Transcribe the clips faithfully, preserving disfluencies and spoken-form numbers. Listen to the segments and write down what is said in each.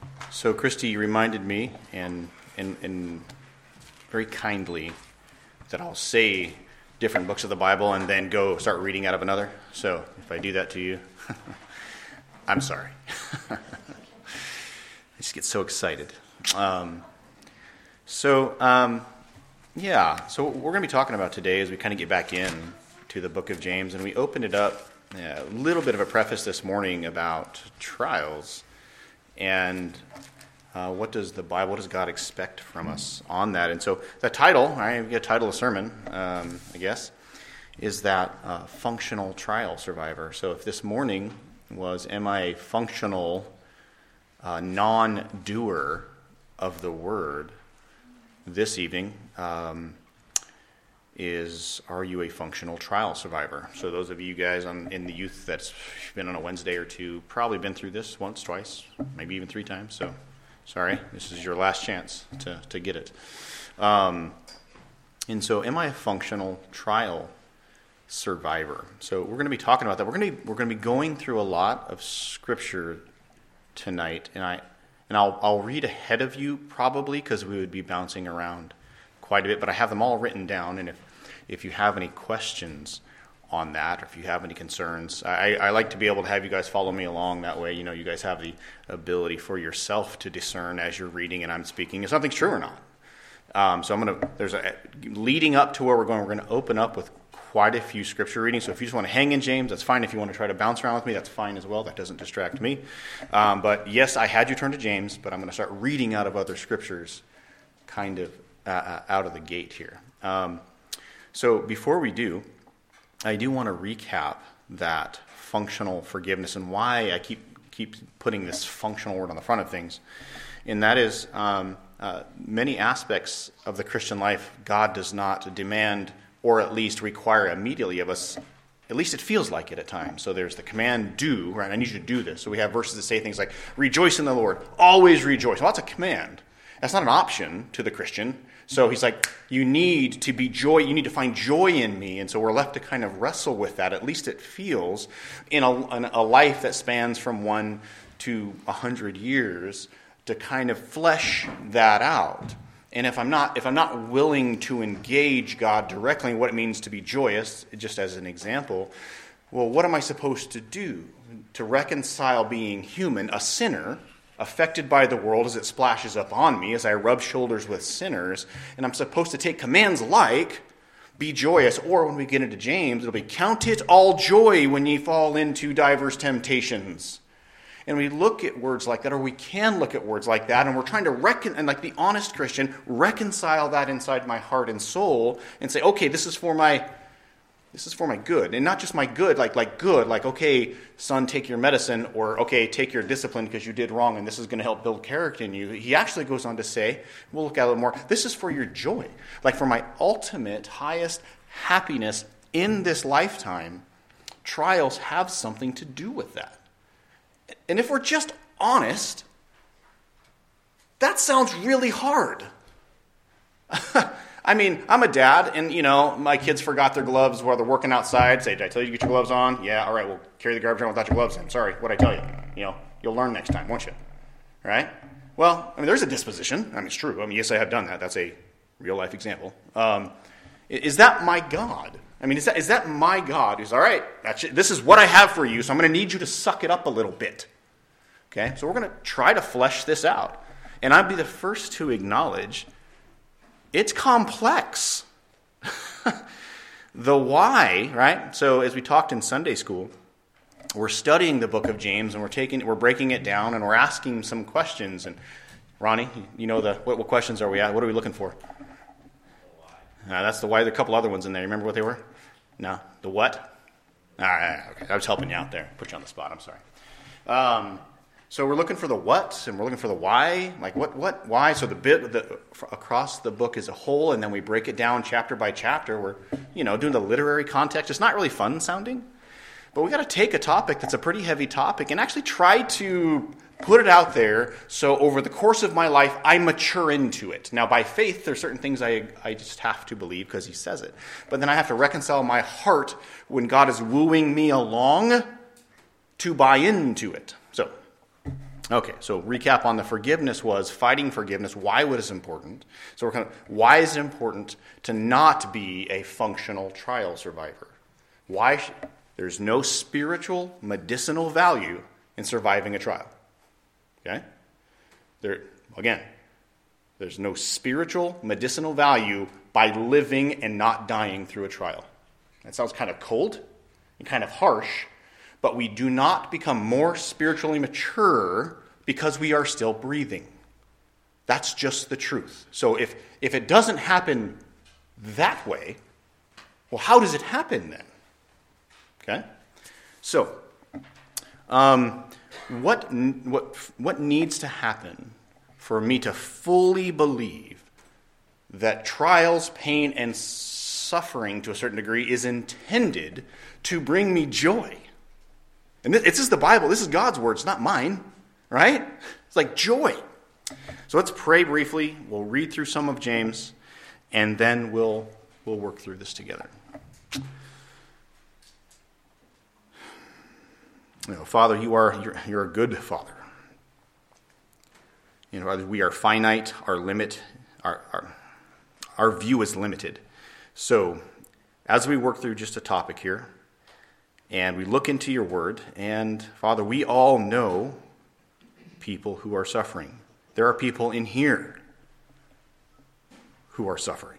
So Christy reminded me, and, and and very kindly, that I'll say different books of the Bible and then go start reading out of another. So if I do that to you, I'm sorry. I just get so excited. Um, so um, yeah, so what we're going to be talking about today as we kind of get back in to the book of James, and we opened it up, yeah, a little bit of a preface this morning about trials. And uh, what does the Bible, what does God expect from us on that? And so the title, I get a title of sermon, um, I guess, is that uh, functional trial survivor. So if this morning was, am I a functional uh, non-doer of the word, this evening um, is, are you a functional trial survivor? So those of you guys on, in the youth that's been on a Wednesday or two, probably been through this once, twice, maybe even three times. So sorry, this is your last chance to, to get it. Um, and so am I a functional trial survivor? So we're going to be talking about that. We're going to be, we're going to be going through a lot of scripture tonight. And, I, and I'll, I'll read ahead of you probably because we would be bouncing around quite a bit, but I have them all written down, and if, if you have any questions on that, or if you have any concerns, I, I like to be able to have you guys follow me along. That way, you know, you guys have the ability for yourself to discern as you're reading and I'm speaking if something's true or not. Um, so I'm going to, there's a, leading up to where we're going, we're going to open up with quite a few scripture readings. So if you just want to hang in James, that's fine. If you want to try to bounce around with me, that's fine as well. That doesn't distract me. Um, but yes, I had you turn to James, but I'm going to start reading out of other scriptures kind of Uh, out of the gate here. Um, so before we do, I do want to recap that functional forgiveness and why I keep keep putting this functional word on the front of things. And that is um, uh, many aspects of the Christian life God does not demand or at least require immediately of us. At least it feels like it at times. So there's the command, do, right? I need you to do this. So we have verses that say things like, rejoice in the Lord, always rejoice. Well, that's a command. That's not an option to the Christian. So he's like, you need to be joy, you need to find joy in me. And so we're left to kind of wrestle with that. At least it feels in a, in a life that spans from one to a hundred years to kind of flesh that out. And if I'm not, if I'm not willing to engage God directly in what it means to be joyous, just as an example, well, what am I supposed to do to reconcile being human, a sinner, affected by the world as it splashes up on me, as I rub shoulders with sinners, and I'm supposed to take commands like, be joyous, or when we get into James, it'll be, count it all joy when ye fall into diverse temptations. And we look at words like that, or we can look at words like that, and we're trying to, recon- and like the honest Christian, reconcile that inside my heart and soul, and say, okay, this is for my This is for my good, and not just my good, like like good, like, okay, son, take your medicine, or, okay, take your discipline because you did wrong, and this is going to help build character in you. He actually goes on to say, we'll look at it a little more, this is for your joy, like for my ultimate, highest happiness in this lifetime. Trials have something to do with that. And if we're just honest, that sounds really hard. I mean, I'm a dad, and, you know, my kids forgot their gloves while they're working outside. Say, did I tell you to get your gloves on? Yeah, all right, well, carry the garbage around without your gloves in. Sorry, what'd I tell you? You know, you'll learn next time, won't you? Right? Well, I mean, there's a disposition. I mean, it's true. I mean, yes, I have done that. That's a real-life example. Um, is that my God? I mean, is that is that my God who's, all right, that's it. This is what I have for you, so I'm going to need you to suck it up a little bit. Okay? So we're going to try to flesh this out. And I'd be the first to acknowledge it's complex. The why, right? So as we talked in Sunday school, we're studying the book of James, and we're taking, we're breaking it down, and we're asking some questions. And Ronnie, you know the what, what questions are we at? What are we looking for? Uh, that's the why. There are a couple other ones in there. You remember what they were? No, the what? All right, okay. I was helping you out there. Put you on the spot. I'm sorry. Um, So we're looking for the what, and we're looking for the why. Like what, what, why? So the bit the, across the book as a whole, and then we break it down chapter by chapter. We're, you know, doing the literary context. It's not really fun sounding, but we got to take a topic that's a pretty heavy topic and actually try to put it out there. So over the course of my life, I mature into it. Now, by faith, there's certain things I I just have to believe because he says it. But then I have to reconcile my heart when God is wooing me along to buy into it. So Okay, so recap on the forgiveness was fighting forgiveness. Why was it important? So we're kind of, why is it important to not be a functional trial survivor? Why? Sh- there's no spiritual, medicinal value in surviving a trial. Okay? There, again, there's no spiritual, medicinal value by living and not dying through a trial. That sounds kind of cold and kind of harsh, but we do not become more spiritually mature because we are still breathing. That's just the truth. So if, if it doesn't happen that way, well, how does it happen then? Okay? So, um, what, what, what needs to happen for me to fully believe that trials, pain, and suffering to a certain degree is intended to bring me joy? And this, this is the Bible. This is God's word. It's not mine, right? It's like joy. So let's pray briefly. We'll read through some of James, and then we'll we'll work through this together. You know, Father, you are you're, you're a good Father. You know, we are finite. Our limit, our, our our view is limited. So, as we work through just a topic here, and we look into your word, and Father, we all know people who are suffering. There are people in here who are suffering.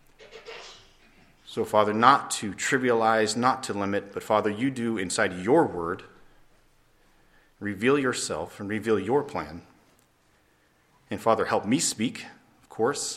So, Father, not to trivialize, not to limit, but Father, you do inside your word reveal yourself and reveal your plan. And Father, help me speak, of course.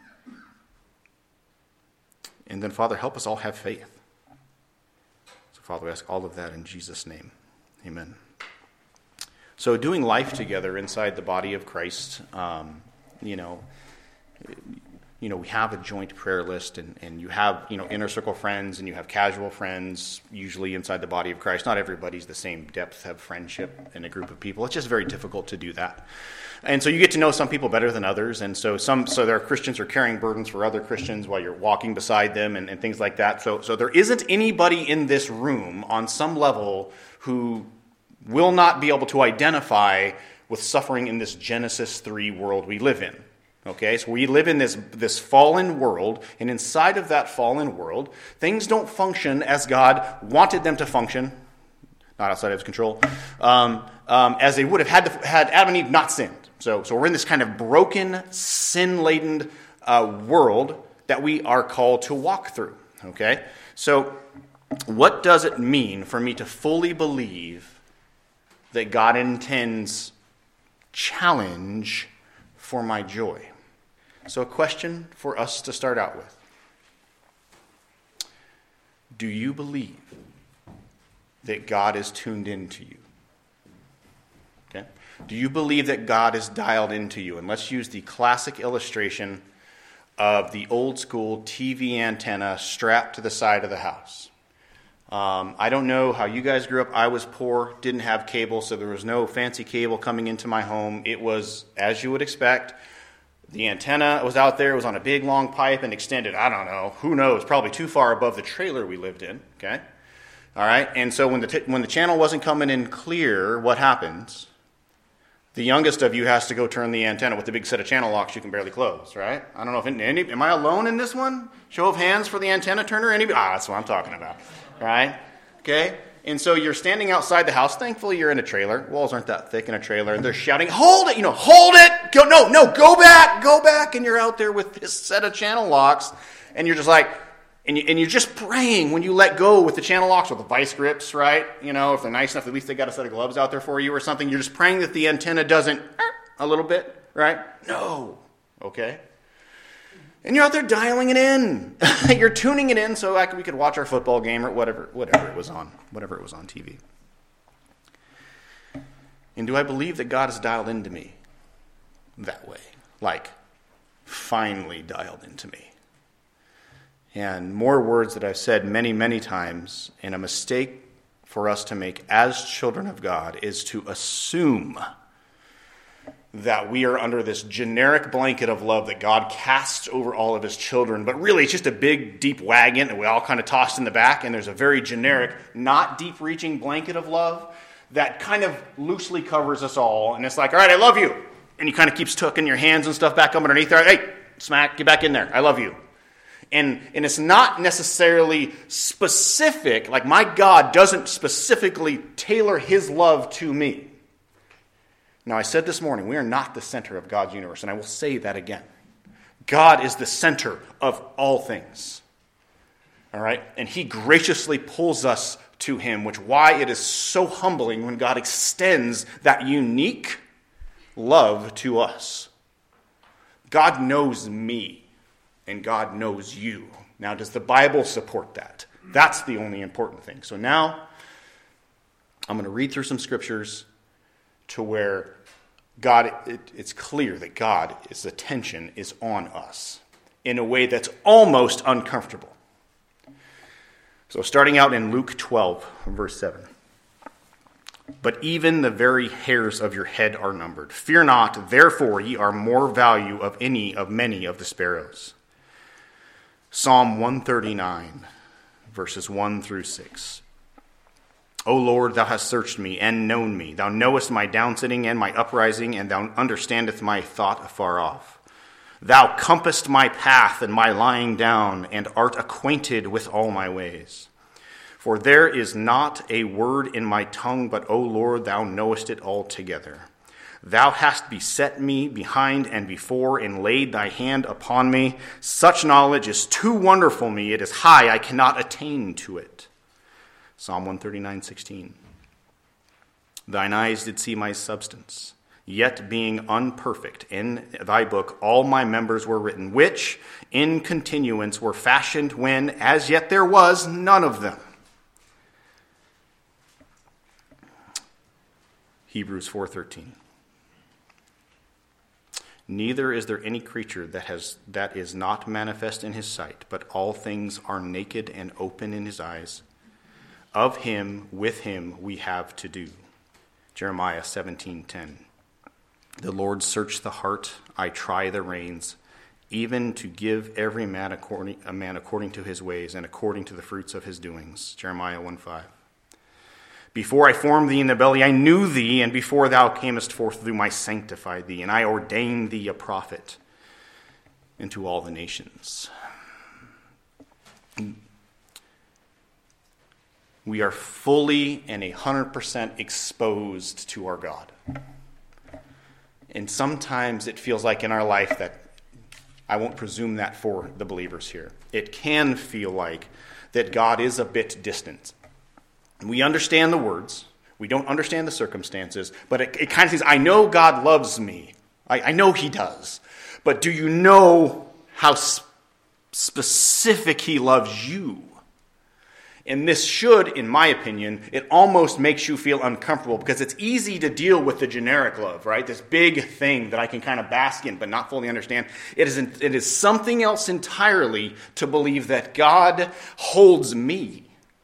And then, Father, help us all have faith. So, Father, we ask all of that in Jesus' name. Amen. So, doing life together inside the body of Christ, um, you know, you know, we have a joint prayer list, and, and you have, you know, inner circle friends, and you have casual friends, usually inside the body of Christ. Not everybody's the same depth of friendship in a group of people. It's just very difficult to do that. And so you get to know some people better than others, and so some so there are Christians who are carrying burdens for other Christians while you're walking beside them and, and things like that. So so there isn't anybody in this room on some level who will not be able to identify with suffering in this Genesis three world we live in. Okay, so we live in this, this fallen world, and inside of that fallen world, things don't function as God wanted them to function, not outside of his control, um, um, as they would have had, to, had Adam and Eve not sinned. So, so we're in this kind of broken, sin-laden uh, world that we are called to walk through. Okay, so what does it mean for me to fully believe that God intends challenge for my joy? So a question for us to start out with. Do you believe that God is tuned into you? Okay. Do you believe that God is dialed into you? And let's use the classic illustration of the old school T V antenna strapped to the side of the house. Um, I don't know how you guys grew up. I was poor, didn't have cable, so there was no fancy cable coming into my home. It was, as you would expect, the antenna was out there. It was on a big, long pipe and extended, I don't know, who knows, probably too far above the trailer we lived in, okay? All right, and so when the, t- when the channel wasn't coming in clear, what happens? The youngest of you has to go turn the antenna with the big set of channel locks you can barely close, right? I don't know if any, any am I alone in this one? Show of hands for the antenna turner? Anybody? Ah, that's what I'm talking about, right? Okay? And so you're standing outside the house. Thankfully, you're in a trailer. Walls aren't that thick in a trailer. And they're shouting, hold it, you know, hold it. Go, no, no, go back, go back. And you're out there with this set of channel locks. And you're just like, and, you, and you're just praying when you let go with the channel locks or the vice grips, right? You know, if they're nice enough, at least they got a set of gloves out there for you or something. You're just praying that the antenna doesn't a little bit, right? No. Okay. And you're out there dialing it in. You're tuning it in so like we could watch our football game or whatever, whatever it was on, whatever it was on T V. And do I believe that God has dialed into me that way? Like, finally dialed into me. And more words that I've said many, many times, and a mistake for us to make as children of God is to assume that we are under this generic blanket of love that God casts over all of his children. But really, it's just a big, deep wagon that we all kind of tossed in the back. And there's a very generic, not deep-reaching blanket of love that kind of loosely covers us all. And it's like, all right, I love you. And he kind of keeps tucking your hands and stuff back up underneath there. Hey, smack, get back in there. I love you. And, and it's not necessarily specific. Like my God doesn't specifically tailor his love to me. Now, I said this morning, we are not the center of God's universe. And I will say that again. God is the center of all things. All right? And he graciously pulls us to him, which why it is so humbling when God extends that unique love to us. God knows me, and God knows you. Now, does the Bible support that? That's the only important thing. So now, I'm going to read through some scriptures to where God, it, it's clear that God's attention is on us in a way that's almost uncomfortable. So starting out in Luke twelve, verse seven. But even the very hairs of your head are numbered. Fear not, therefore ye are more value of any of many of the sparrows. Psalm one thirty-nine, verses one through six. O Lord, thou hast searched me and known me. Thou knowest my downsitting and my uprising, and thou understandest my thought afar off. Thou compassest my path and my lying down, and art acquainted with all my ways. For there is not a word in my tongue, but, O Lord, thou knowest it altogether. Thou hast beset me behind and before, and laid thy hand upon me. Such knowledge is too wonderful me. It is high, I cannot attain to it. Psalm one thirty-nine, sixteen. Thine eyes did see my substance, yet being unperfect, in thy book all my members were written, which in continuance were fashioned when as yet there was none of them. Hebrews four thirteen. Neither is there any creature that has that is not manifest in his sight, but all things are naked and open in his eyes. Of him, with him, we have to do. Jeremiah seventeen ten. The Lord search the heart, I try the reins, even to give every man according, a man according to his ways and according to the fruits of his doings. Jeremiah one five. Before I formed thee in the belly, I knew thee, and before thou camest forth through I sanctified thee, and I ordained thee a prophet into all the nations. We are fully and a hundred percent exposed to our God. And sometimes it feels like in our life that, I won't presume that for the believers here, it can feel like that God is a bit distant. We understand the words. We don't understand the circumstances. But it, it kind of seems, I know God loves me. I, I know he does. But do you know how sp- specific he loves you? And this should, in my opinion, it almost makes you feel uncomfortable because it's easy to deal with the generic love, right? This big thing that I can kind of bask in but not fully understand. It is, it is something else entirely to believe that God holds me.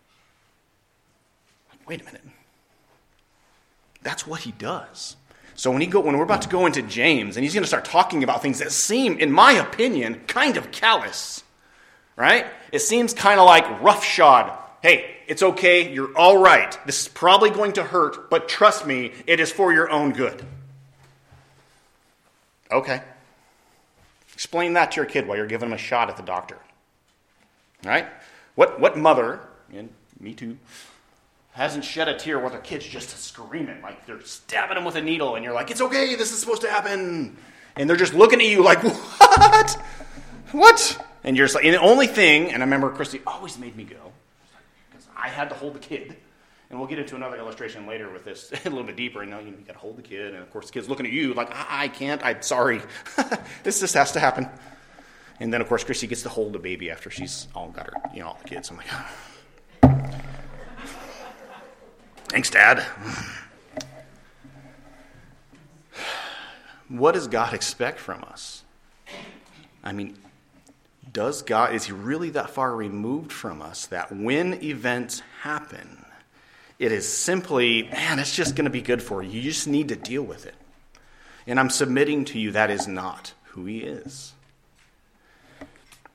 Wait a minute. That's what he does. So when he go, when we're about to go into James, and he's going to start talking about things that seem, in my opinion, kind of callous, right? It seems kind of like roughshod. Hey, it's okay. You're all right. This is probably going to hurt, but trust me, it is for your own good. Okay. Explain that to your kid while you're giving him a shot at the doctor. All right? What, what mother, and me too, hasn't shed a tear while their kid's just screaming, like they're stabbing them with a needle, and you're like, it's okay, this is supposed to happen. And they're just looking at you like, what? What? And you're just like, and the only thing, and I remember Christy always made me go, because I had to hold the kid. And we'll get into another illustration later with this a little bit deeper. And you know, you got to hold the kid, and of course the kid's looking at you like, I, I can't, I'm sorry. This just has to happen. And then of course Christy gets to hold the baby after she's all got her, you know, all the kids. I'm like, thanks, Dad. What does God expect from us? I mean, does God, is he really that far removed from us that when events happen, it is simply, man, it's just going to be good for you. You just need to deal with it. And I'm submitting to you that is not who he is.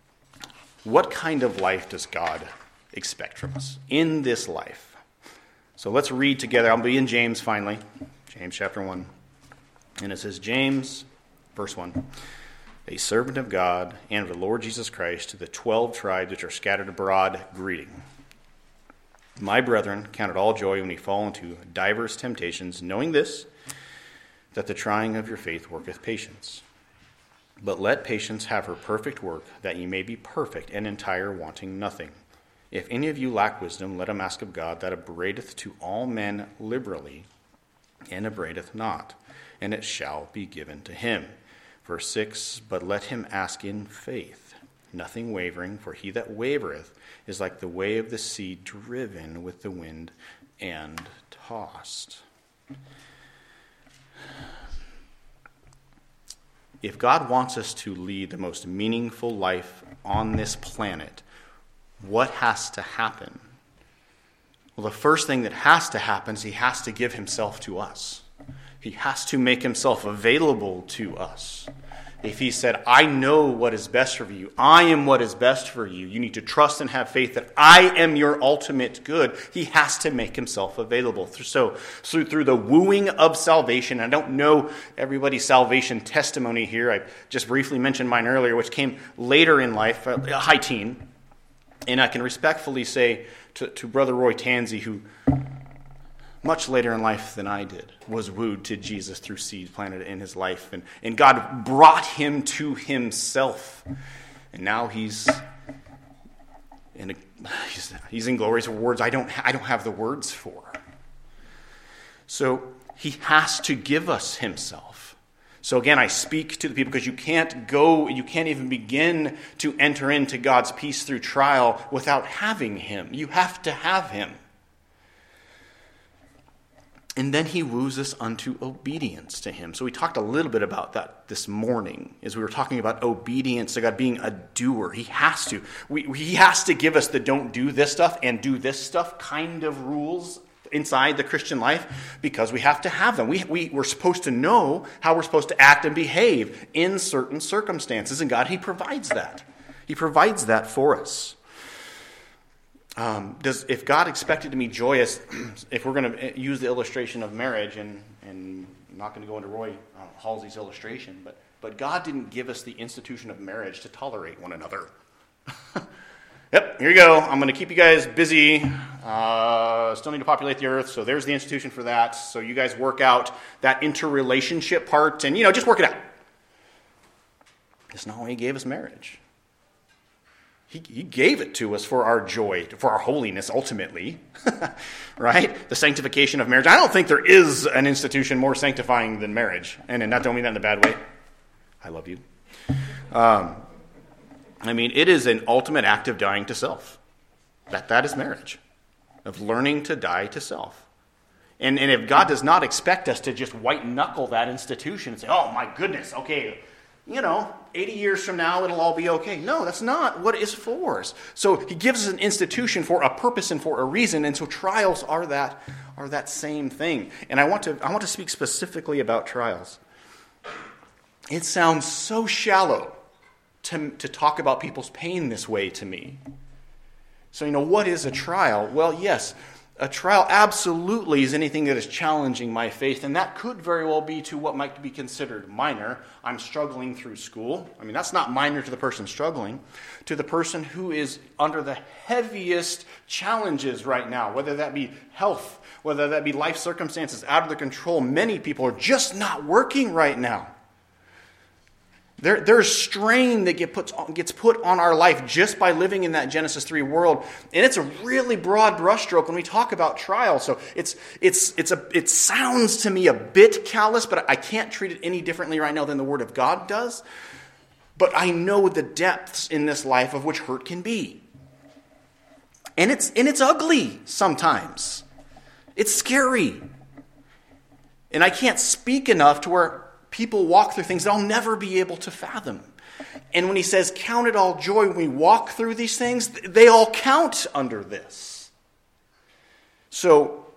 What kind of life does God expect from us in this life? So let's read together. I'll be in James finally. James chapter one. And it says, James, verse one. A servant of God and of the Lord Jesus Christ to the twelve tribes which are scattered abroad, greeting. My brethren, count it all joy when ye fall into divers temptations, knowing this, that the trying of your faith worketh patience. But let patience have her perfect work, that ye may be perfect and entire, wanting nothing. If any of you lack wisdom, let him ask of God, that upbraideth to all men liberally, and upbraideth not, and it shall be given to him. Verse six, but let him ask in faith, nothing wavering, for he that wavereth is like the wave of the sea, driven with the wind and tossed. If God wants us to lead the most meaningful life on this planet, what has to happen? Well, the first thing that has to happen is he has to give himself to us. He has to make himself available to us. If he said, I know what is best for you, I am what is best for you, you need to trust and have faith that I am your ultimate good, he has to make himself available. So, so through the wooing of salvation, I don't know everybody's salvation testimony here. I just briefly mentioned mine earlier, which came later in life, a high teen. And I can respectfully say to, to Brother Roy Tansey, who much later in life than I did, was wooed to Jesus through seed planted in his life. And, and God brought him to himself. And now he's in, a, he's, he's in glorious words I don't, I don't have the words for. So he has to give us himself. So again, I speak to the people because you can't go, you can't even begin to enter into God's peace through trial without having him. You have to have him. And then he woos us unto obedience to him. So we talked a little bit about that this morning as we were talking about obedience to God, being a doer. He has to. We, he has to give us the don't do this stuff and do this stuff kind of rules inside the Christian life because we have to have them. We, we, we're supposed to know how we're supposed to act and behave in certain circumstances. And God, he provides that. He provides that for us. Um, does if God expected to be joyous, if we're going to use the illustration of marriage, and, and I'm not going to go into Roy um, Halsey's illustration, but, but God didn't give us the institution of marriage to tolerate one another. Yep, here you go. I'm going to keep you guys busy. Uh, still need to populate the earth, so there's the institution for that. So you guys work out that interrelationship part, and, you know, just work it out. That's not why he gave us marriage. He, he gave it to us for our joy, for our holiness, ultimately, right? The sanctification of marriage. I don't think there is an institution more sanctifying than marriage, and, and I don't mean that in a bad way. I love you. Um, I mean, it is an ultimate act of dying to self. That that is marriage, of learning to die to self. And and if God does not expect us to just white knuckle that institution and say, "Oh my goodness, okay." You know, eighty years from now, it'll all be okay. No, that's not what it is for us. So he gives us an institution for a purpose and for a reason, and so trials are that are that same thing. And I want to I want to speak specifically about trials. It sounds so shallow to, to talk about people's pain this way to me. So, you know, what is a trial? Well, yes, a trial absolutely is anything that is challenging my faith, and that could very well be to what might be considered minor. I'm struggling through school. I mean, that's not minor to the person struggling. To the person who is under the heaviest challenges right now, whether that be health, whether that be life circumstances out of their control. Many people are just not working right now. There, there's strain that get put, gets put on our life just by living in that Genesis three world. And it's a really broad brushstroke when we talk about trial. So it's it's it's a it sounds to me a bit callous, but I can't treat it any differently right now than the Word of God does. But I know the depths in this life of which hurt can be. And it's and it's ugly sometimes. It's scary. And I can't speak enough to where people walk through things they'll never be able to fathom. And when he says, count it all joy when we walk through these things, they all count under this. So,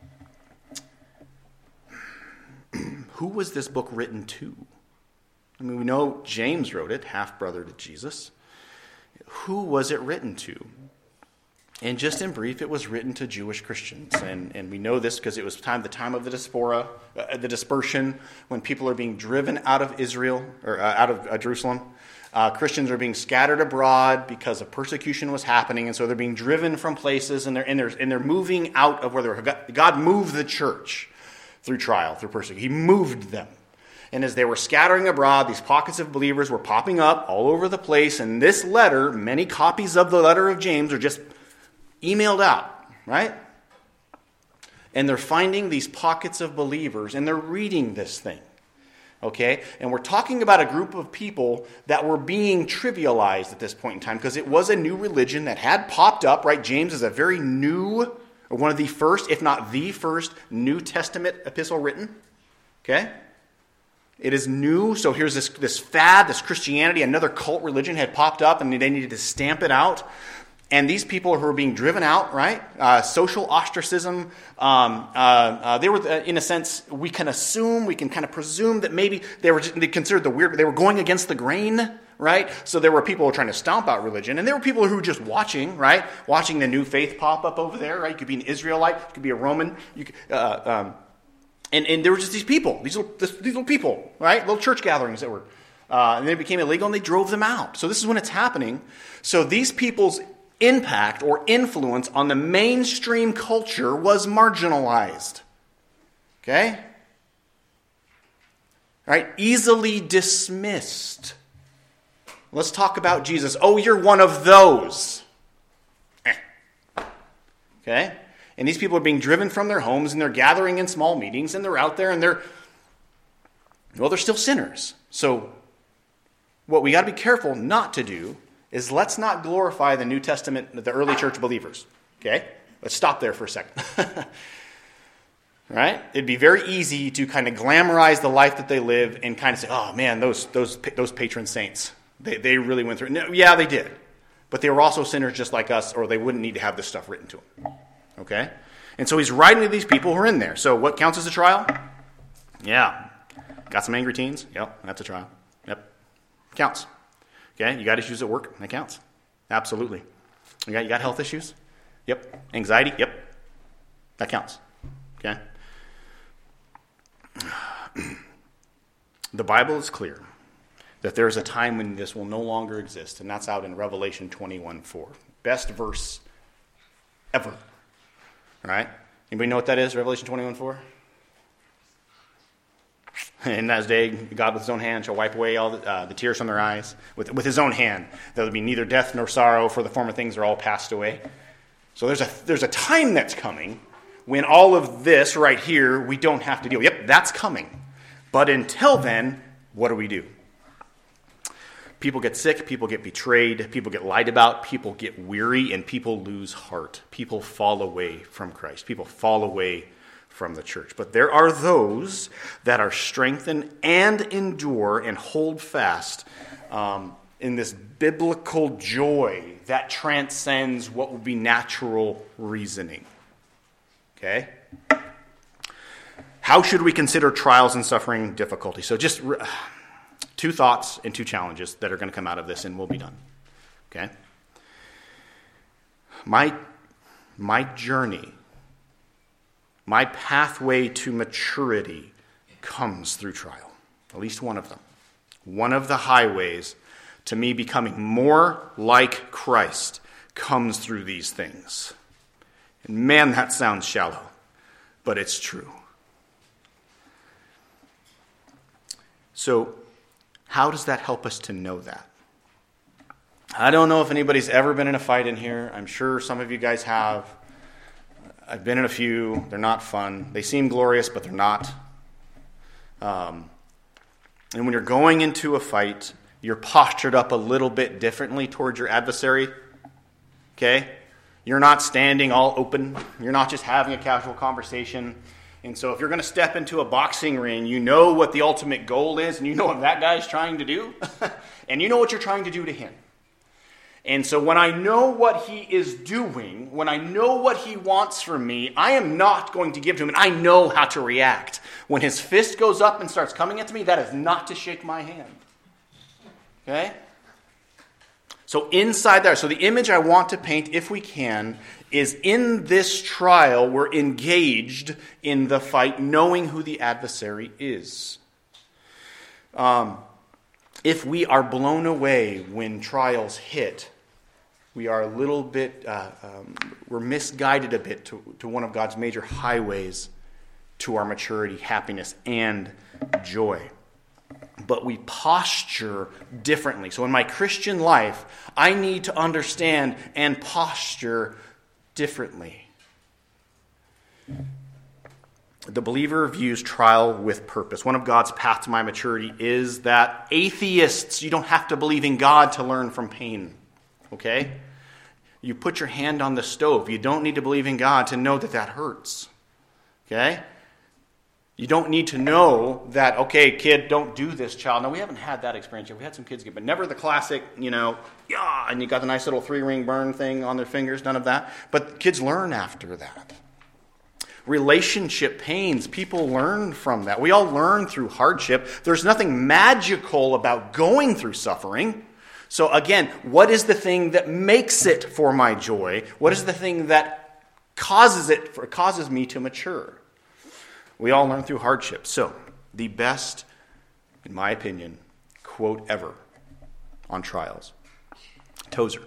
who was this book written to? I mean, we know James wrote it, half-brother to Jesus. Who was it written to? And just in brief, it was written to Jewish Christians. And, and we know this because it was time the time of the diaspora, uh, the dispersion, when people are being driven out of Israel, or uh, out of uh, Jerusalem. Uh, Christians are being scattered abroad because of persecution was happening. And so they're being driven from places, and they're, and they're, and they're moving out of where they were. God moved the church through trial, through persecution. He moved them. And as they were scattering abroad, these pockets of believers were popping up all over the place. And this letter, many copies of the letter of James are just emailed out, right? And they're finding these pockets of believers, and they're reading this thing, okay? And we're talking about a group of people that were being trivialized at this point in time because it was a new religion that had popped up, right? James is a very new, or one of the first, if not the first, New Testament epistle written, okay? It is new, so here's this, this fad, this Christianity, another cult religion had popped up, and they needed to stamp it out. And these people who are being driven out, right? Uh, social ostracism. Um, uh, uh, they were, uh, in a sense, we can assume, we can kind of presume that maybe they were just, they considered the weird. They were going against the grain, right? So there were people who were trying to stomp out religion, and there were people who were just watching, right? Watching the new faith pop up over there, right? You could be an Israelite, you could be a Roman, you could, uh, um, and and there were just these people, these little these little people, right? Little church gatherings that were, uh, and then it became illegal, and they drove them out. So this is when it's happening. So these people's impact or influence on the mainstream culture was marginalized. Okay? Right? Easily dismissed. Let's talk about Jesus. Oh, you're one of those. Eh. Okay? And these people are being driven from their homes, and they're gathering in small meetings, and they're out there, and they're, well, they're still sinners. So what we got to be careful not to do is let's not glorify the New Testament, the early church believers. Okay? Let's stop there for a second. Right? It'd be very easy to kind of glamorize the life that they live and kind of say, oh man, those those those patron saints, they, they really went through it. No, yeah, they did. But they were also sinners just like us, or they wouldn't need to have this stuff written to them. Okay? And so he's writing to these people who are in there. So what counts as a trial? Yeah. Got some angry teens? Yep, that's a trial. Yep. Counts. Okay, you got issues at work? That counts. Absolutely. You got, you got health issues? Yep. Anxiety? Yep. That counts. Okay? The Bible is clear that there is a time when this will no longer exist, and that's out in Revelation twenty-one four. Best verse ever. All right? Anybody know what that is, Revelation twenty-one four? In that day, God with his own hand shall wipe away all the, uh, the tears from their eyes. With, with his own hand, there will be neither death nor sorrow, for the former things are all passed away. So there's a there's a time that's coming when all of this right here, we don't have to deal with. Yep, that's coming. But until then, what do we do? People get sick, people get betrayed, people get lied about, people get weary, and people lose heart. People fall away from Christ. People fall away from the church. But there are those that are strengthened and endure and hold fast um, in this biblical joy that transcends what would be natural reasoning. Okay? How should we consider trials and suffering difficulty? So just uh, two thoughts and two challenges that are going to come out of this, and we'll be done. Okay? My, my journey, my pathway to maturity comes through trial. At least one of them. One of the highways to me becoming more like Christ comes through these things. And man, that sounds shallow, but it's true. So, how does that help us to know that? I don't know if anybody's ever been in a fight in here. I'm sure some of you guys have. I've been in a few. They're not fun. They seem glorious, but they're not. Um, and when you're going into a fight, you're postured up a little bit differently towards your adversary. Okay? You're not standing all open. You're not just having a casual conversation. And so if you're going to step into a boxing ring, you know what the ultimate goal is, and you know what that guy's trying to do, and you know what you're trying to do to him. And so when I know what he is doing, when I know what he wants from me, I am not going to give to him, and I know how to react. When his fist goes up and starts coming at me, that is not to shake my hand. Okay? So inside there, so the image I want to paint, if we can, is in this trial, we're engaged in the fight, knowing who the adversary is. Um, if we are blown away when trials hit, we are a little bit, uh, um, we're misguided a bit to, to one of God's major highways to our maturity, happiness, and joy. But we posture differently. So in my Christian life, I need to understand and posture differently. The believer views trial with purpose. One of God's paths to my maturity is that atheists, you don't have to believe in God to learn from pain. Okay? You put your hand on the stove. You don't need to believe in God to know that that hurts. Okay? You don't need to know that, okay, kid, don't do this, child. Now, we haven't had that experience yet. We had some kids get, but never the classic, you know, yeah, and you got the nice little three-ring burn thing on their fingers, none of that. But kids learn after that. Relationship pains, people learn from that. We all learn through hardship. There's nothing magical about going through suffering. So again, what is the thing that makes it for my joy? What is the thing that causes it, for, causes me to mature? We all learn through hardship. So, the best, in my opinion, quote ever on trials. Tozer.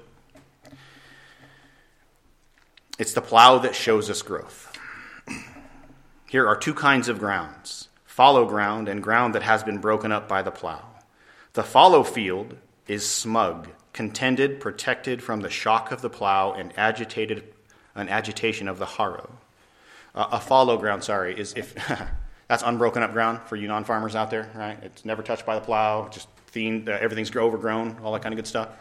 It's the plow that shows us growth. Here are two kinds of grounds. Fallow ground and ground that has been broken up by the plow. The fallow field is smug, contended, protected from the shock of the plow and agitated, an agitation of the harrow. Uh, a fallow ground, sorry, is if that's unbroken up ground for you non-farmers out there, right? It's never touched by the plow, just themed, uh, everything's overgrown, all that kind of good stuff.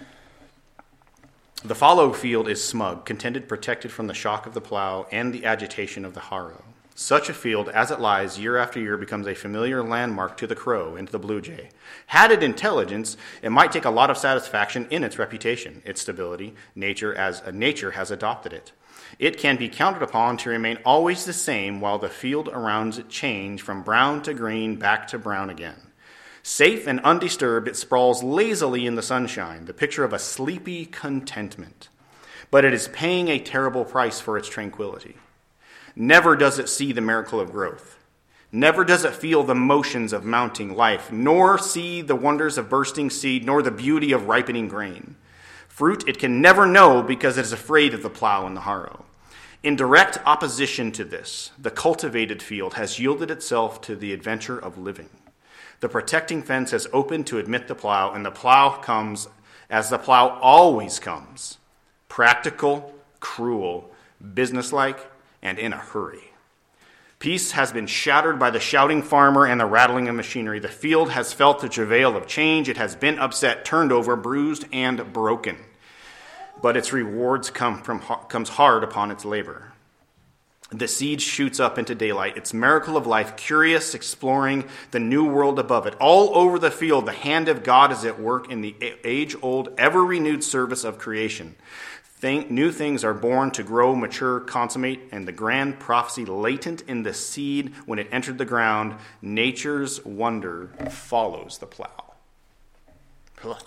The fallow field is smug, contended, protected from the shock of the plow and the agitation of the harrow. Such a field, as it lies year after year, becomes a familiar landmark to the crow and to the blue jay. Had it intelligence, it might take a lot of satisfaction in its reputation, its stability, nature as uh, nature has adopted it. It can be counted upon to remain always the same while the field around it change from brown to green, back to brown again. Safe and undisturbed, it sprawls lazily in the sunshine, the picture of a sleepy contentment. But it is paying a terrible price for its tranquility. Never does it see the miracle of growth. Never does it feel the motions of mounting life, nor see the wonders of bursting seed, nor the beauty of ripening grain. Fruit it can never know because it is afraid of the plow and the harrow. In direct opposition to this, the cultivated field has yielded itself to the adventure of living. The protecting fence has opened to admit the plow, and the plow comes as the plow always comes, practical, cruel, businesslike, and in a hurry. Peace has been shattered by the shouting farmer and the rattling of machinery. The field has felt the travail of change. It has been upset, turned over, bruised, and broken. But its rewards come from comes hard upon its labor. The seed shoots up into daylight, its miracle of life, curious, exploring the new world above it. All over the field, the hand of God is at work in the age-old, ever-renewed service of creation. Thing, new things are born to grow, mature, consummate, and the grand prophecy latent in the seed when it entered the ground, nature's wonder follows the plow. Ugh.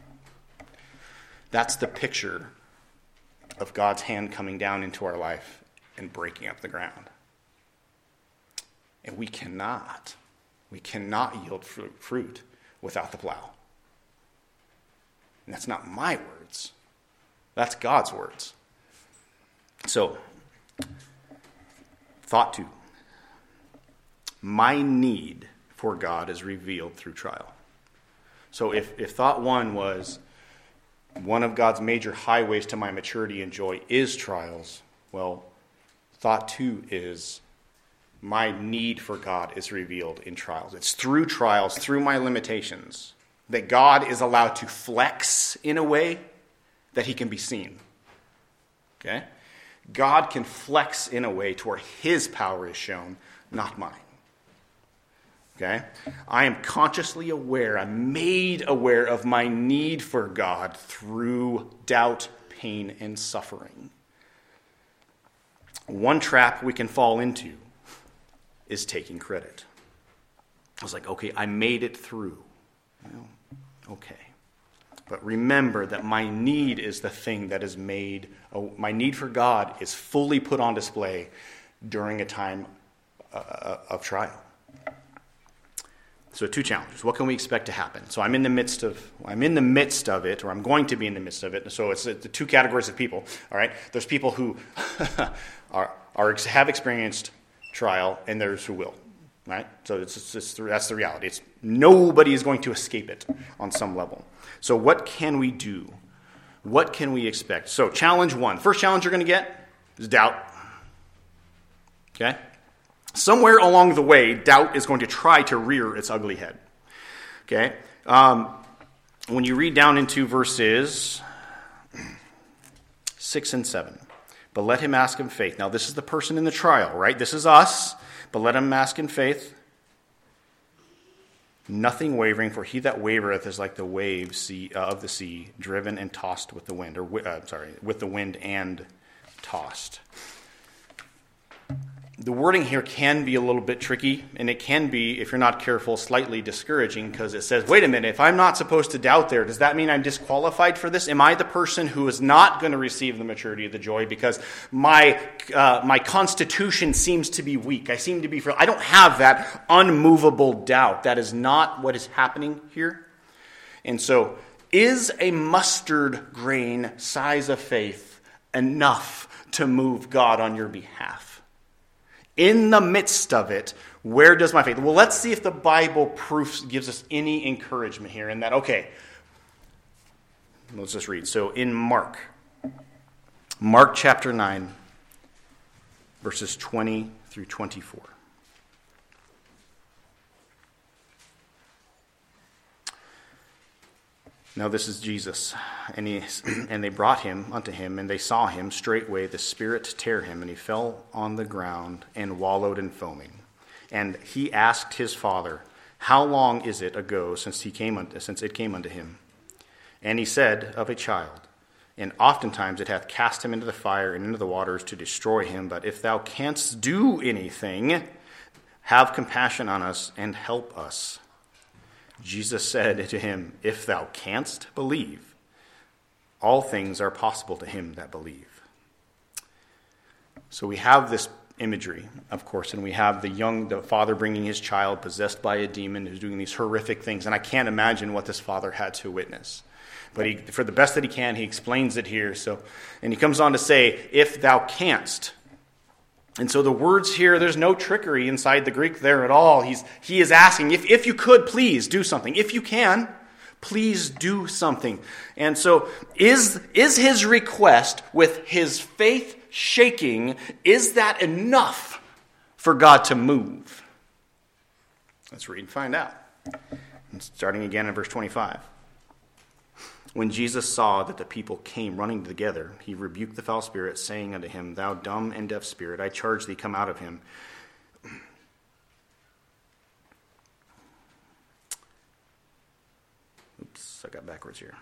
That's the picture of God's hand coming down into our life and breaking up the ground. And we cannot, we cannot yield fruit, fruit without the plow. And that's not my words. That's God's words. So, thought two. My need for God is revealed through trial. So if, if thought one was one of God's major highways to my maturity and joy is trials, well, thought two is my need for God is revealed in trials. It's through trials, through my limitations, that God is allowed to flex in a way that he can be seen. Okay? God can flex in a way to where his power is shown, not mine. Okay? I am consciously aware, I'm made aware of my need for God through doubt, pain, and suffering. One trap we can fall into is taking credit. I was like, okay, I made it through. Well, okay. But remember that my need is the thing that is made, uh, my need for God is fully put on display during a time uh, of trial. So two challenges. What can we expect to happen? So I'm in the midst of, I'm in the midst of it, or I'm going to be in the midst of it. So it's the two categories of people. All right, there's people who are, are have experienced trial, and there's who will. Right? So it's, it's, it's that's the reality. It's nobody is going to escape it on some level. So what can we do? What can we expect? So challenge one. First challenge you're going to get is doubt. Okay? Somewhere along the way, doubt is going to try to rear its ugly head. Okay? Um, when you read down into verses six and seven, but let him ask in faith. Now, this is the person in the trial, right? This is us, but let him ask in faith. Nothing wavering, for he that wavereth is like the waves sea, uh, of the sea, driven and tossed with the wind, or uh, sorry, with the wind and tossed. The wording here can be a little bit tricky, and it can be, if you're not careful, slightly discouraging, because it says, wait a minute, if I'm not supposed to doubt there, does that mean I'm disqualified for this? Am I the person who is not going to receive the maturity of the joy because my uh, my constitution seems to be weak? I seem to be, I don't have that unmovable doubt. That is not what is happening here. And so, is a mustard grain size of faith enough to move God on your behalf? In the midst of it, where does my faith? Well, let's see if the Bible proof gives us any encouragement here in that, okay, let's just read. So in Mark, Mark chapter nine, verses twenty through twenty-four. Now this is Jesus, and he and they brought him unto him, and they saw him straightway the Spirit tear him, and he fell on the ground and wallowed in foaming. And he asked his father, how long is it ago since he came unto, since it came unto him? And he said, of a child. And oftentimes it hath cast him into the fire and into the waters to destroy him. But if thou canst do anything, have compassion on us and help us. Jesus said to him, if thou canst believe, all things are possible to him that believe. So we have this imagery, of course, and we have the young, the father bringing his child possessed by a demon who's doing these horrific things, and I can't imagine what this father had to witness. But he, for the best that he can, he explains it here. So, and he comes on to say, if thou canst. And so the words here, there's no trickery inside the Greek there at all. He's he is asking, if, if you could, please do something. If you can, please do something. And so is, is his request with his faith shaking, is that enough for God to move? Let's read and find out. And starting again in verse twenty-five. When Jesus saw that the people came running together, he rebuked the foul spirit, saying unto him, thou dumb and deaf spirit, I charge thee, come out of him. Oops, I got backwards here.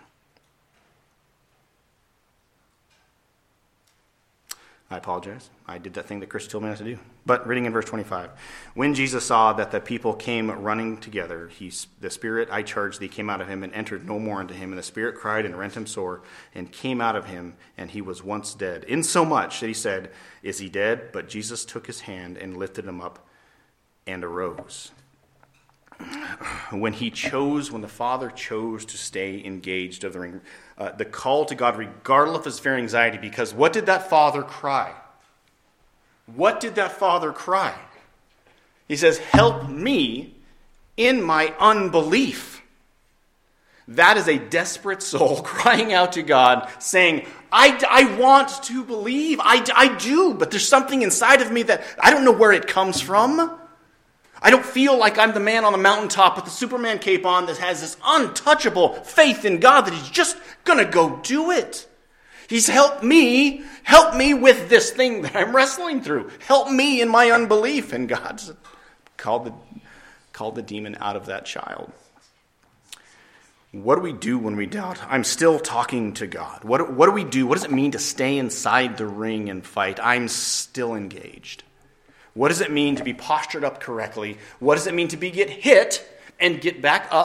I apologize. I did that thing that Chris told me not to do. But reading in verse twenty-five. When Jesus saw that the people came running together, he, the spirit, I charge thee, came out of him and entered no more into him. And the spirit cried and rent him sore and came out of him, and he was once dead. Insomuch that he said, is he dead? But Jesus took his hand and lifted him up and arose. When he chose, when the Father chose to stay engaged of the ring, uh, the call to God, regardless of his fear and anxiety, because what did that Father cry? What did that Father cry? He says, help me in my unbelief. That is a desperate soul crying out to God, saying, I, I want to believe. I, I do, but there's something inside of me that I don't know where it comes from. I don't feel like I'm the man on the mountaintop with the Superman cape on that has this untouchable faith in God that he's just going to go do it. He's helped me, help me with this thing that I'm wrestling through. Help me in my unbelief. And God called the, called the demon out of that child. What do we do when we doubt? I'm still talking to God. What, what do we do? What does it mean to stay inside the ring and fight? I'm still engaged. What does it mean to be postured up correctly? What does it mean to be get hit and get back up?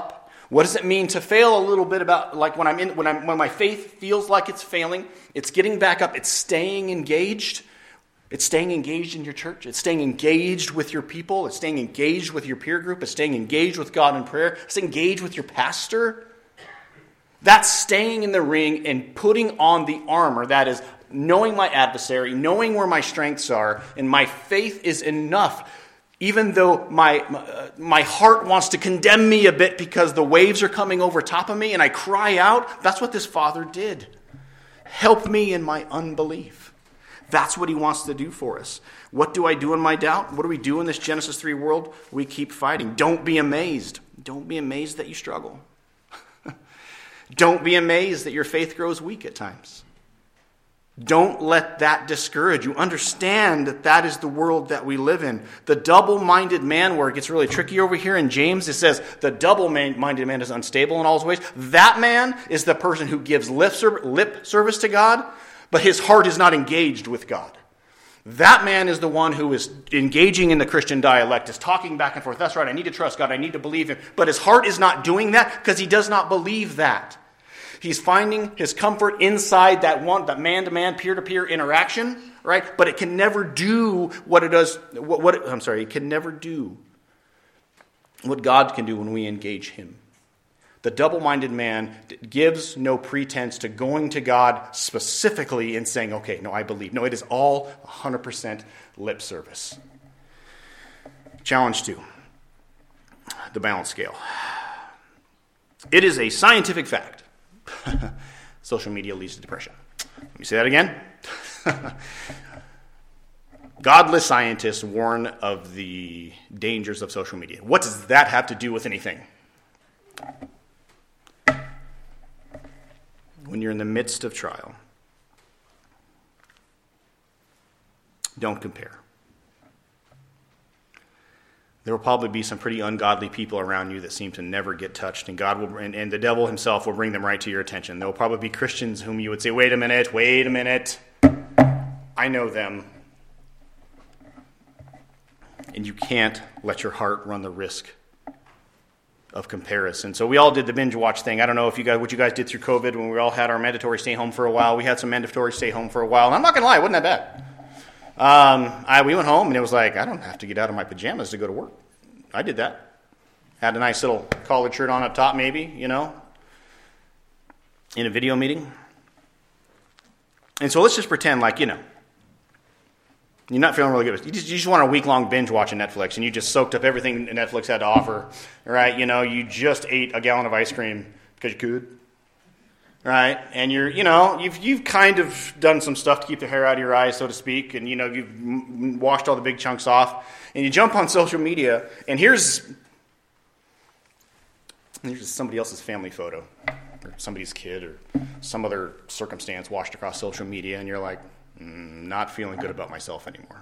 What does it mean to fail a little bit about, like when I'm in, when I'm, when my faith feels like it's failing, it's getting back up, it's staying engaged. It's staying engaged in your church. It's staying engaged with your people. It's staying engaged with your peer group. It's staying engaged with God in prayer. It's engaged with your pastor. That's staying in the ring and putting on the armor. That is knowing my adversary, knowing where my strengths are, and my faith is enough. Even though my, uh, my heart wants to condemn me a bit because the waves are coming over top of me and I cry out, that's what this father did. Help me in my unbelief. That's what he wants to do for us. What do I do in my doubt? What do we do in this Genesis three world? We keep fighting. Don't be amazed. Don't be amazed that you struggle. Don't be amazed that your faith grows weak at times. Don't let that discourage you. Understand that that is the world that we live in. The double-minded man, where it gets really tricky over here in James, it says the double-minded man is unstable in all his ways. That man is the person who gives lip service to God, but his heart is not engaged with God. That man is the one who is engaging in the Christian dialect, is talking back and forth. That's right, I need to trust God, I need to believe him. But his heart is not doing that because he does not believe that. He's finding his comfort inside that one, that man-to-man, peer-to-peer interaction, right? But it can never do what it does. What, what it, I'm sorry, it can never do what God can do when we engage him. The double-minded man gives no pretense to going to God specifically and saying, okay, no, I believe. No, it is all one hundred percent lip service. Challenge two, the balance scale. It is a scientific fact. Social media leads to depression. Let me say that again. Godless scientists warn of the dangers of social media. What does that have to do with anything? When you're in the midst of trial, don't compare. There will probably be some pretty ungodly people around you that seem to never get touched, and God will, and, and the devil himself will bring them right to your attention. There will probably be Christians whom you would say, wait a minute, wait a minute. I know them. And you can't let your heart run the risk of comparison. So we all did the binge watch thing. I don't know if you guys, what you guys did through COVID when we all had our mandatory stay home for a while. We had some mandatory stay home for a while. And I'm not going to lie, it wasn't that bad. Um, I, we went home and it was like, I don't have to get out of my pajamas to go to work. I did that. Had a nice little collared shirt on up top maybe, you know, in a video meeting. And so let's just pretend like, you know, you're not feeling really good. You just, you just want a week-long binge watching Netflix, and you just soaked up everything Netflix had to offer, right? You know, you just ate a gallon of ice cream because you could, right? And you're, you know, you've you've kind of done some stuff to keep the hair out of your eyes, so to speak, and you know, you've washed all the big chunks off, and you jump on social media, and here's here's somebody else's family photo, or somebody's kid, or some other circumstance washed across social media, and you're like, not feeling good about myself anymore.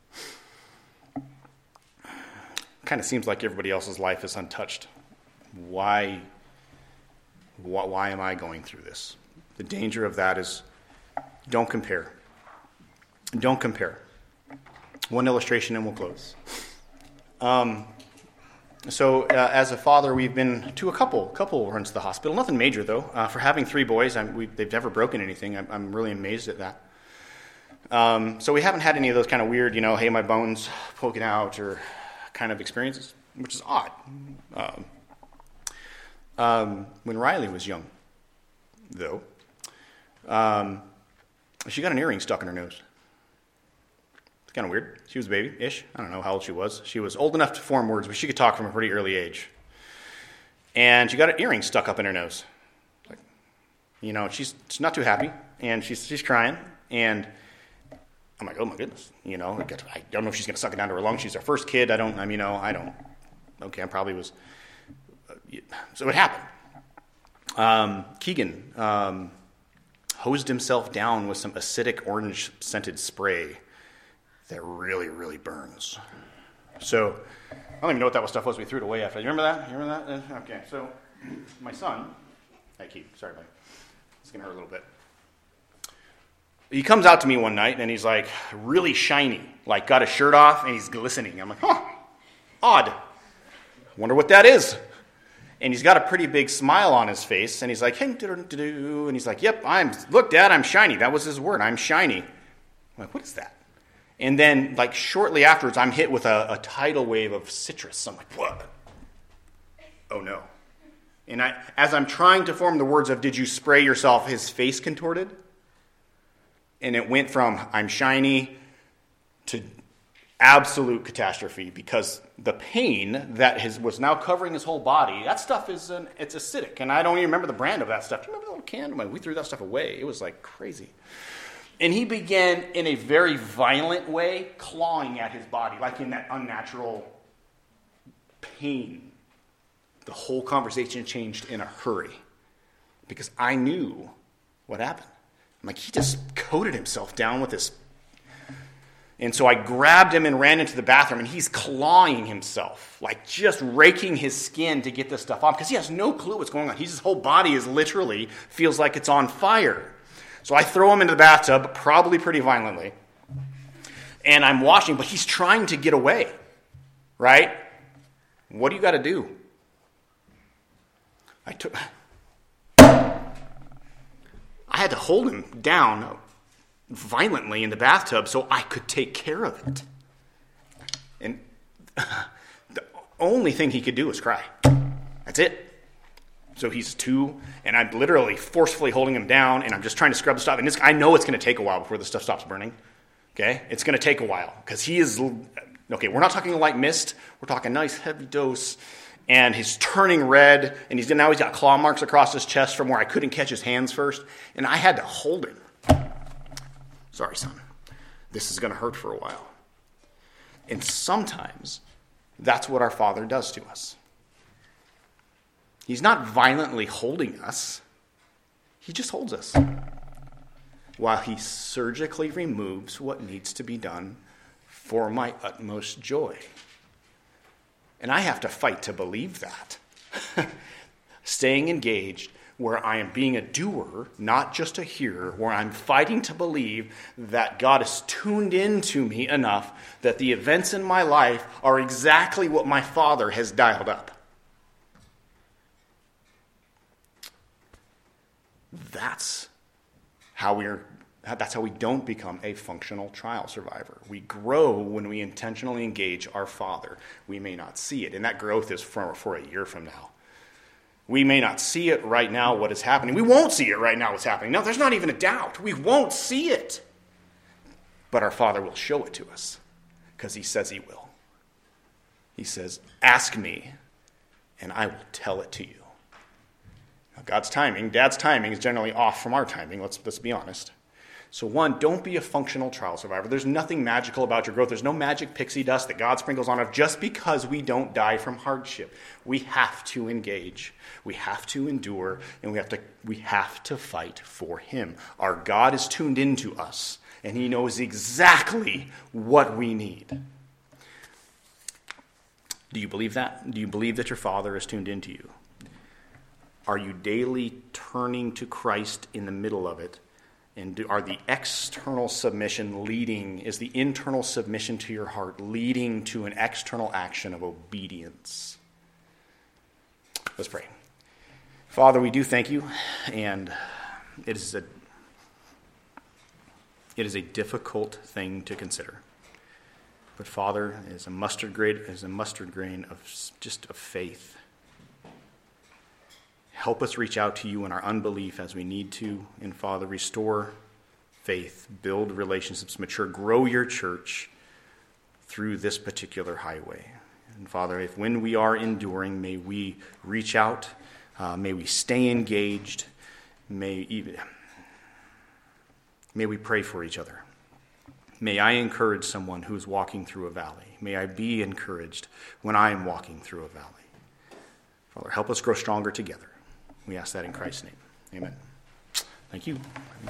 Kind of seems like everybody else's life is untouched. Why, why, why am I going through this? The danger of that is don't compare. Don't compare. One illustration and we'll close. Um, so uh, as a father, we've been to a couple, couple runs to the hospital. Nothing major, though. Uh, for having three boys, I'm, we, they've never broken anything. I'm, I'm really amazed at that. Um, so we haven't had any of those kind of weird, you know, hey, my bone's poking out or kind of experiences, which is odd. Um, um, when Riley was young, though, um, she got an earring stuck in her nose. It's kind of weird. She was a baby-ish. I don't know how old she was. She was old enough to form words, but she could talk from a pretty early age. And she got an earring stuck up in her nose. Like, you know, she's, she's not too happy, and she's she's crying, and I'm like, oh my goodness, you know, I don't know if she's going to suck it down to her lungs. She's our first kid. I don't, I mean, you know, I don't, okay, I probably was, uh, so it happened. Um, Keegan um, hosed himself down with some acidic orange scented spray that really, really burns. So, I don't even know what that stuff was. We threw it away after. You remember that? You remember that? Uh, okay, so my son, hey, Keegan, sorry, buddy. It's going to hurt a little bit. He comes out to me one night, and he's like really shiny, like got his shirt off, and he's glistening. I'm like, huh, odd. Wonder what that is. And he's got a pretty big smile on his face, and he's like, hey, and he's like, yep, I'm, look, Dad, I'm shiny. That was his word, I'm shiny. I'm like, what is that? And then, like, shortly afterwards, I'm hit with a, a tidal wave of citrus. I'm like, what? Oh, no. And I, as I'm trying to form the words of, did you spray yourself, his face contorted. And it went from, I'm shiny, to absolute catastrophe, because the pain that his, was now covering his whole body, that stuff is, an, it's acidic. And I don't even remember the brand of that stuff. Do you remember the little can? I'm like, we threw that stuff away. It was like crazy. And he began, in a very violent way, clawing at his body, like in that unnatural pain. The whole conversation changed in a hurry, because I knew what happened. I'm like, he just coated himself down with this. And so I grabbed him and ran into the bathroom, and he's clawing himself, like just raking his skin to get this stuff off, because he has no clue what's going on. He's, his whole body is literally, feels like it's on fire. So I throw him into the bathtub, probably pretty violently, and I'm washing, but he's trying to get away, right? What do you got to do? I took, I had to hold him down violently in the bathtub so I could take care of it. And the only thing he could do was cry. That's it. So he's two, and I'm literally forcefully holding him down, and I'm just trying to scrub the stuff. And this, I know it's going to take a while before the stuff stops burning. Okay? It's going to take a while, because he is, okay, we're not talking a light mist. We're talking nice heavy dose. And he's turning red, and he's now he's got claw marks across his chest from where I couldn't catch his hands first. And I had to hold him. Sorry, son. This is going to hurt for a while. And sometimes that's what our Father does to us. He's not violently holding us. He just holds us while he surgically removes what needs to be done for my utmost joy. And I have to fight to believe that. Staying engaged where I am being a doer, not just a hearer, where I'm fighting to believe that God is tuned into me enough that the events in my life are exactly what my Father has dialed up. That's how we're that's how we don't become a functional trial survivor. We grow when we intentionally engage our Father. We may not see it, and that growth is for, for a year from now. We may not see it right now, what is happening. We won't see it right now, what's happening. No, there's not even a doubt. We won't see it. But our Father will show it to us, because he says he will. He says, ask me, and I will tell it to you. Now, God's timing, Dad's timing is generally off from our timing, let's, let's be honest. So one, don't be a functional trial survivor. There's nothing magical about your growth. There's no magic pixie dust that God sprinkles on us just because we don't die from hardship. We have to engage. We have to endure, and we have to we have to fight for him. Our God is tuned into us, and he knows exactly what we need. Do you believe that? Do you believe that your Father is tuned into you? Are you daily turning to Christ in the middle of it? And do, are the external submission leading, is the internal submission to your heart leading to an external action of obedience? Let's pray. Father, we do thank you, and it is a it is a difficult thing to consider. But Father, it is a mustard grain, is a mustard grain of just of faith. Help us reach out to you in our unbelief as we need to. And Father, restore faith, build relationships, mature, grow your church through this particular highway. And Father, if when we are enduring, may we reach out, uh, may we stay engaged, may even, may we pray for each other. May I encourage someone who is walking through a valley. May I be encouraged when I am walking through a valley. Father, help us grow stronger together. We ask that in Christ's name. Amen. Thank you.